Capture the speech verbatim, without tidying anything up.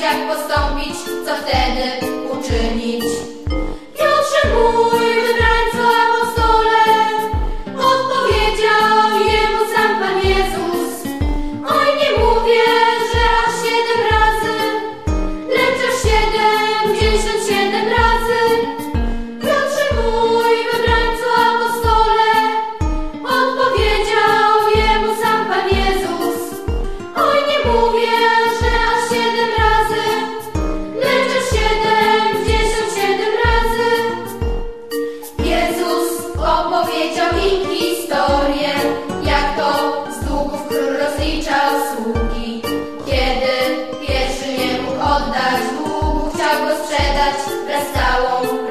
jak postąpić, co wtedy uczynić. Piotrze mój, wybrańco apostole, odpowiedział jemu sam Pan Jezus. Oj, nie mówię, że aż siedem razy, lecz aż siedemdziesiąt siedem razy. Piotrze mój, wybrańco apostole, odpowiedział jemu sam Pan Jezus. Oj, nie mówię, że aż siedem razy, lecz aż siedemdziesiąt siedem razy. Jezus opowiedział im historię, jak to z długów król rozliczał sługi. Kiedy pierwszy nie mógł oddać długu, chciał go sprzedać wraz z całą